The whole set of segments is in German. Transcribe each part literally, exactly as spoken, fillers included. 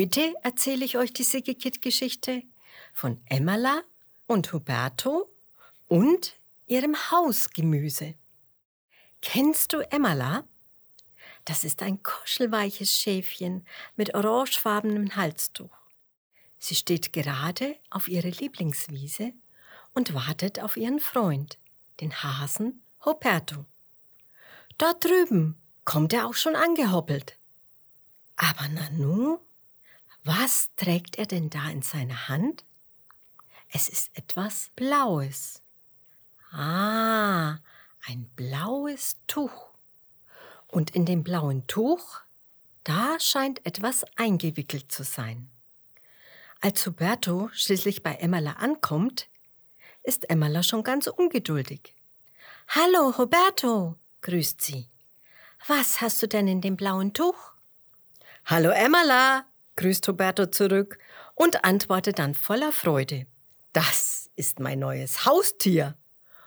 Heute erzähle ich euch die Siggekit-Geschichte von Emmala und Huberto und ihrem Hausgemüse. Kennst du Emmala? Das ist ein kuschelweiches Schäfchen mit orangefarbenem Halstuch. Sie steht gerade auf ihrer Lieblingswiese und wartet auf ihren Freund, den Hasen Huberto. Dort drüben kommt er auch schon angehoppelt. Aber Nanu, was trägt er denn da in seiner Hand? Es ist etwas Blaues. Ah, ein blaues Tuch. Und in dem blauen Tuch, da scheint etwas eingewickelt zu sein. Als Huberto schließlich bei Emmala ankommt, ist Emmala schon ganz ungeduldig. »Hallo, Huberto«, grüßt sie. »Was hast du denn in dem blauen Tuch?« »Hallo, Emmala«, grüßt Huberto zurück und antwortet dann voller Freude. »Das ist mein neues Haustier.«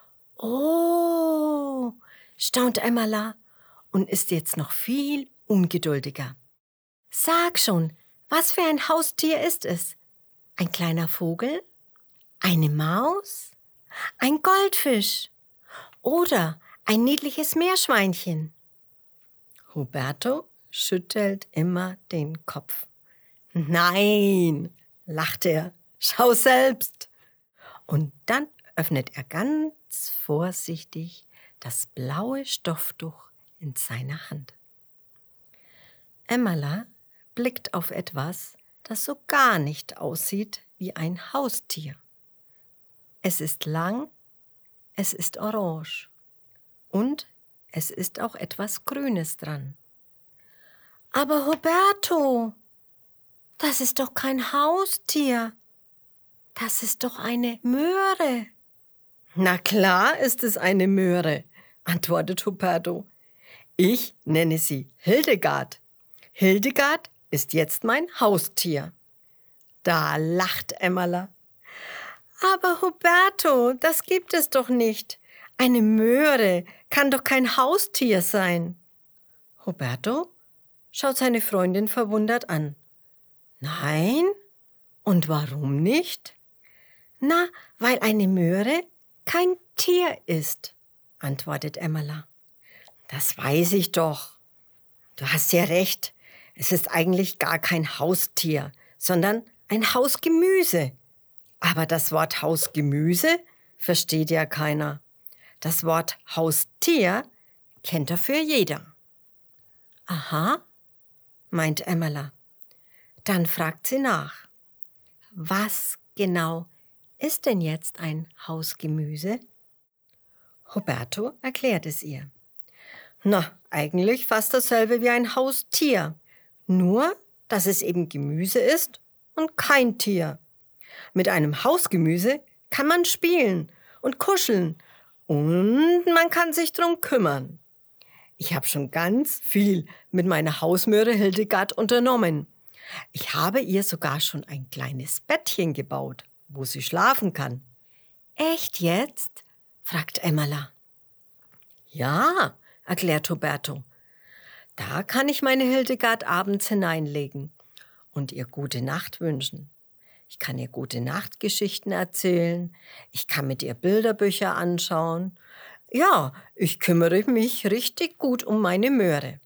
»Oh«, staunt Emmala und ist jetzt noch viel ungeduldiger. »Sag schon, was für ein Haustier ist es? Ein kleiner Vogel? Eine Maus? Ein Goldfisch? Oder ein niedliches Meerschweinchen?« Huberto schüttelt immer den Kopf. »Nein«, lacht er, »schau selbst.« Und dann öffnet er ganz vorsichtig das blaue Stofftuch in seiner Hand. Emmala blickt auf etwas, das so gar nicht aussieht wie ein Haustier. Es ist lang, es ist orange und es ist auch etwas Grünes dran. »Aber Huberto, das ist doch kein Haustier. Das ist doch eine Möhre.« »Na klar ist es eine Möhre«, antwortet Huberto. »Ich nenne sie Hildegard. Hildegard ist jetzt mein Haustier.« Da lacht Emmala. »Aber Huberto, das gibt es doch nicht. Eine Möhre kann doch kein Haustier sein.« Huberto schaut seine Freundin verwundert an. »Nein? Und warum nicht?« »Na, weil eine Möhre kein Tier ist«, antwortet Emmala. »Das weiß ich doch. Du hast ja recht. Es ist eigentlich gar kein Haustier, sondern ein Hausgemüse. Aber das Wort Hausgemüse versteht ja keiner. Das Wort Haustier kennt dafür jeder.« »Aha«, meint Emmala. Dann fragt sie nach. »Was genau ist denn jetzt ein Hausgemüse?« Huberto erklärt es ihr. »Na, eigentlich fast dasselbe wie ein Haustier. Nur, dass es eben Gemüse ist und kein Tier. Mit einem Hausgemüse kann man spielen und kuscheln und man kann sich drum kümmern. Ich habe schon ganz viel mit meiner Hausmöhre Hildegard unternommen. Ich habe ihr sogar schon ein kleines Bettchen gebaut, wo sie schlafen kann.« »Echt jetzt?«, fragt Emmala. »Ja«, erklärt Huberto. »Da kann ich meine Hildegard abends hineinlegen und ihr gute Nacht wünschen. Ich kann ihr gute Nachtgeschichten erzählen, ich kann mit ihr Bilderbücher anschauen. Ja, ich kümmere mich richtig gut um meine Möhre.«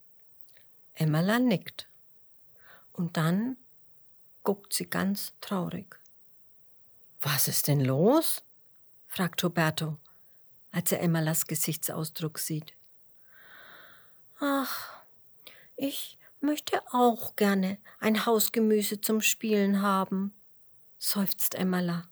Emmala nickt. Und dann guckt sie ganz traurig. »Was ist denn los?«, fragt Huberto, als er Emmalas Gesichtsausdruck sieht. »Ach, ich möchte auch gerne ein Hausgemüse zum Spielen haben«, seufzt Emmala.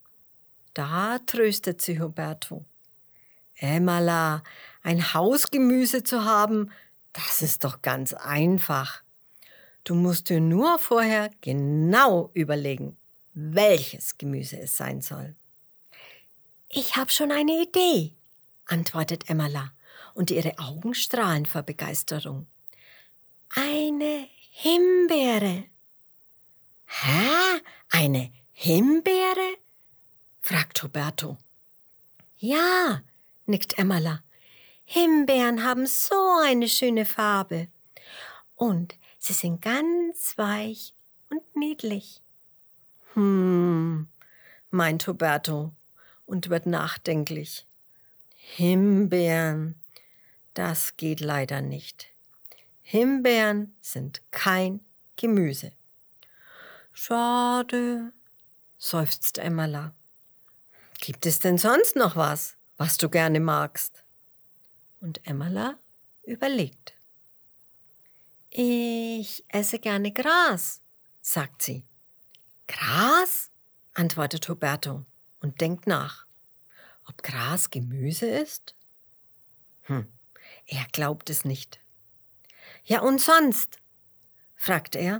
Da tröstet sie Huberto. »Emmala, ein Hausgemüse zu haben, das ist doch ganz einfach. Du musst dir nur vorher genau überlegen, welches Gemüse es sein soll.« »Ich habe schon eine Idee«, antwortet Emmala und ihre Augen strahlen vor Begeisterung. »Eine Himbeere.« »Hä? Eine Himbeere?«, fragt Huberto. »Ja«, nickt Emmala. »Himbeeren haben so eine schöne Farbe. Und sie sind ganz weich und niedlich. Hm, meint Huberto und wird nachdenklich. Himbeeren, das geht leider nicht. Himbeeren sind kein Gemüse. Schade, seufzt Emmerla. Gibt es denn sonst noch was, was du gerne magst? Und Emmerla überlegt. Ich esse gerne Gras, sagt sie. Gras? Antwortet Huberto und denkt nach. Ob Gras Gemüse ist? Hm, er glaubt es nicht. Ja, und sonst? Fragt er.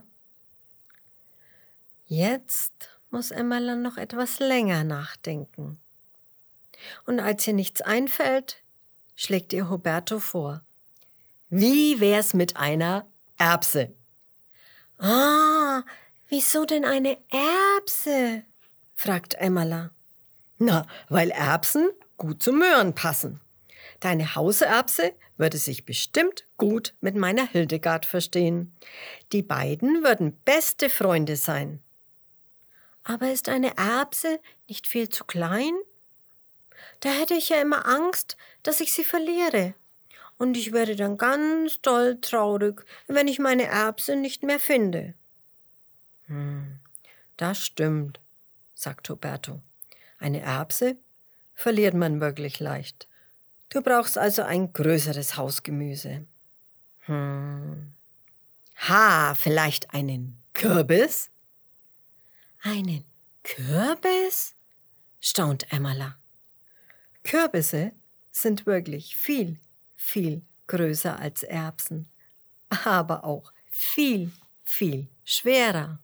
Jetzt muss Emmerla noch etwas länger nachdenken. Und als ihr nichts einfällt, schlägt ihr Huberto vor. Wie wär's mit einer Erbse? Ah, wieso denn eine Erbse? Fragt Emmerla. Na, weil Erbsen gut zu Möhren passen. Deine Hauserbse würde sich bestimmt gut mit meiner Hildegard verstehen. Die beiden würden beste Freunde sein. Aber ist eine Erbse nicht viel zu klein? Da hätte ich ja immer Angst, dass ich sie verliere. Und ich werde dann ganz doll traurig, wenn ich meine Erbse nicht mehr finde. Hm, das stimmt, sagt Huberto. Eine Erbse verliert man wirklich leicht. Du brauchst also ein größeres Hausgemüse. Hm. Ha, vielleicht einen Kürbis? Einen Kürbis? Staunt Emmerla. Kürbisse sind wirklich viel, viel größer als Erbsen, aber auch viel, viel schwerer.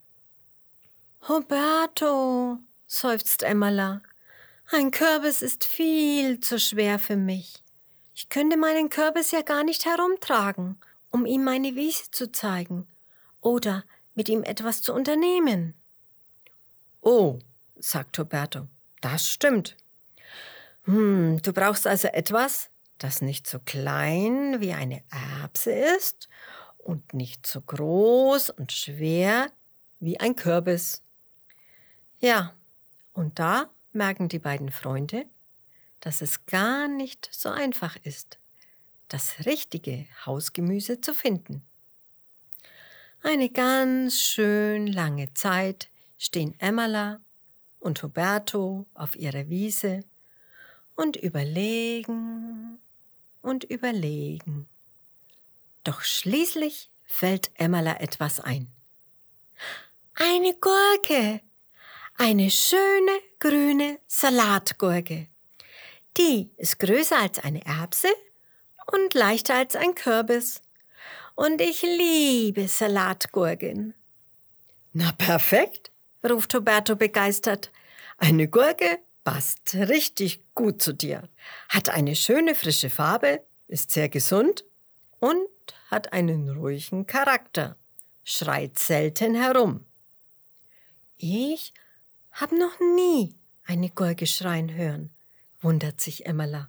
Huberto, seufzt Emmerla, ein Kürbis ist viel zu schwer für mich. Ich könnte meinen Kürbis ja gar nicht herumtragen, um ihm meine Wiese zu zeigen oder mit ihm etwas zu unternehmen. Oh, sagt Huberto, das stimmt. Hm, du brauchst also etwas, das nicht so klein wie eine Erbse ist und nicht so groß und schwer wie ein Kürbis. Ja, und da merken die beiden Freunde, dass es gar nicht so einfach ist, das richtige Hausgemüse zu finden. Eine ganz schön lange Zeit stehen Emmerla und Huberto auf ihrer Wiese und überlegen und überlegen. Doch schließlich fällt Emmerla etwas ein. Eine Gurke! Eine schöne grüne Salatgurke. Die ist größer als eine Erbse und leichter als ein Kürbis. Und ich liebe Salatgurken. Na perfekt, ruft Huberto begeistert. Eine Gurke passt richtig gut zu dir. Hat eine schöne frische Farbe, ist sehr gesund und hat einen ruhigen Charakter. Schreit selten herum. Ich hab noch nie eine Gurke schreien hören, wundert sich Emmerla.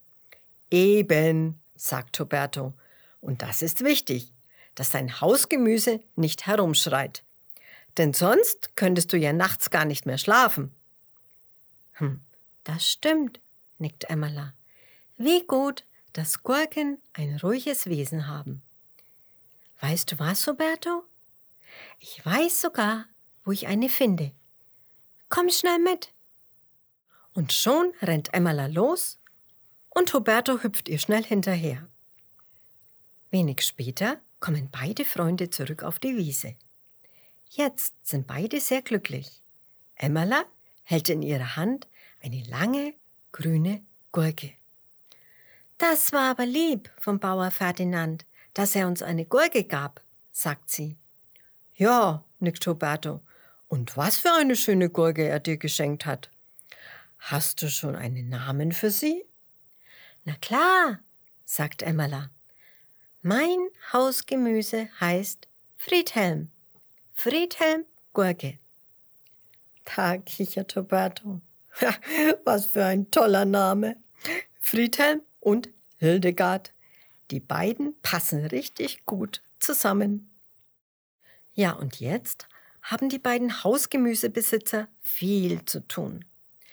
Eben, sagt Huberto, und das ist wichtig, dass dein Hausgemüse nicht herumschreit. Denn sonst könntest du ja nachts gar nicht mehr schlafen. Hm, das stimmt, nickt Emmerla. Wie gut, dass Gurken ein ruhiges Wesen haben. Weißt du was, Huberto? Ich weiß sogar, wo ich eine finde. Komm schnell mit. Und schon rennt Emmerla los und Huberto hüpft ihr schnell hinterher. Wenig später kommen beide Freunde zurück auf die Wiese. Jetzt sind beide sehr glücklich. Emmerla hält in ihrer Hand eine lange, grüne Gurke. Das war aber lieb vom Bauer Ferdinand, dass er uns eine Gurke gab, sagt sie. Ja, nickt Huberto. Und was für eine schöne Gurke er dir geschenkt hat. Hast du schon einen Namen für sie? Na klar, sagt Emmerla. Mein Hausgemüse heißt Friedhelm. Friedhelm Gurke. Da kichert Huberto. Was für ein toller Name. Friedhelm und Hildegard. Die beiden passen richtig gut zusammen. Ja, und jetzt haben die beiden Hausgemüsebesitzer viel zu tun.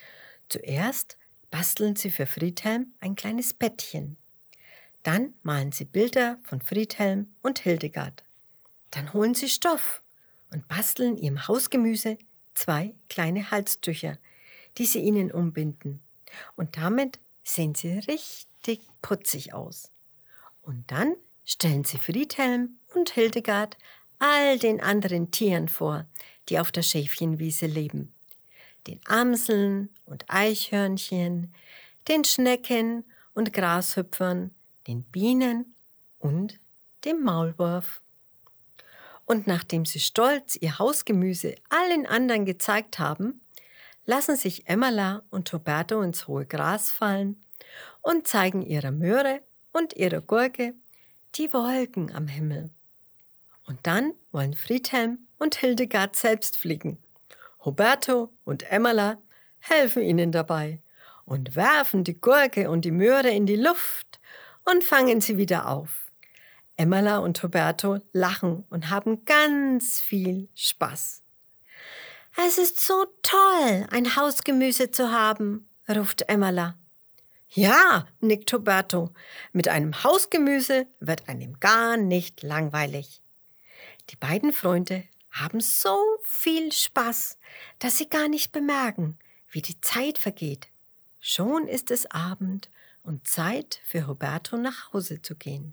Zuerst basteln sie für Friedhelm ein kleines Bettchen. Dann malen sie Bilder von Friedhelm und Hildegard. Dann holen sie Stoff und basteln ihrem Hausgemüse zwei kleine Halstücher, die sie ihnen umbinden. Und damit sehen sie richtig putzig aus. Und dann stellen sie Friedhelm und Hildegard all den anderen Tieren vor, die auf der Schäfchenwiese leben. Den Amseln und Eichhörnchen, den Schnecken und Grashüpfern, den Bienen und dem Maulwurf. Und nachdem sie stolz ihr Hausgemüse allen anderen gezeigt haben, lassen sich Emmerla und Toberto ins hohe Gras fallen und zeigen ihrer Möhre und ihrer Gurke die Wolken am Himmel. Und dann wollen Friedhelm und Hildegard selbst fliegen. Huberto und Emmerla helfen ihnen dabei und werfen die Gurke und die Möhre in die Luft und fangen sie wieder auf. Emmerla und Huberto lachen und haben ganz viel Spaß. »Es ist so toll, ein Hausgemüse zu haben«, ruft Emmerla. »Ja«, nickt Huberto, »mit einem Hausgemüse wird einem gar nicht langweilig.« Die beiden Freunde haben so viel Spaß, dass sie gar nicht bemerken, wie die Zeit vergeht. Schon ist es Abend und Zeit für Huberto nach Hause zu gehen.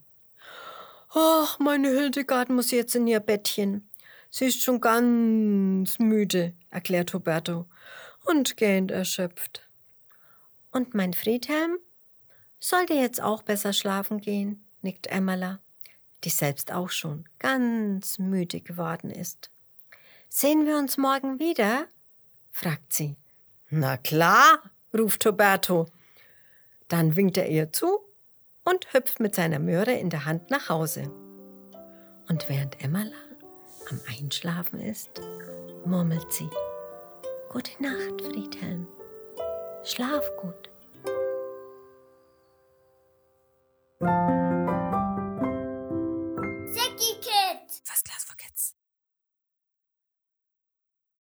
»Ach, meine Hildegard muss jetzt in ihr Bettchen. Sie ist schon ganz müde«, erklärt Huberto und gähnt erschöpft. »Und mein Friedhelm sollte jetzt auch besser schlafen gehen«, nickt Emmerla, die selbst auch schon ganz müde geworden ist. »Sehen wir uns morgen wieder?«, fragt sie. »Na klar«, ruft Huberto. Dann winkt er ihr zu und hüpft mit seiner Möhre in der Hand nach Hause. Und während Emmerla am Einschlafen ist, murmelt sie: »Gute Nacht, Friedhelm. Schlaf gut.«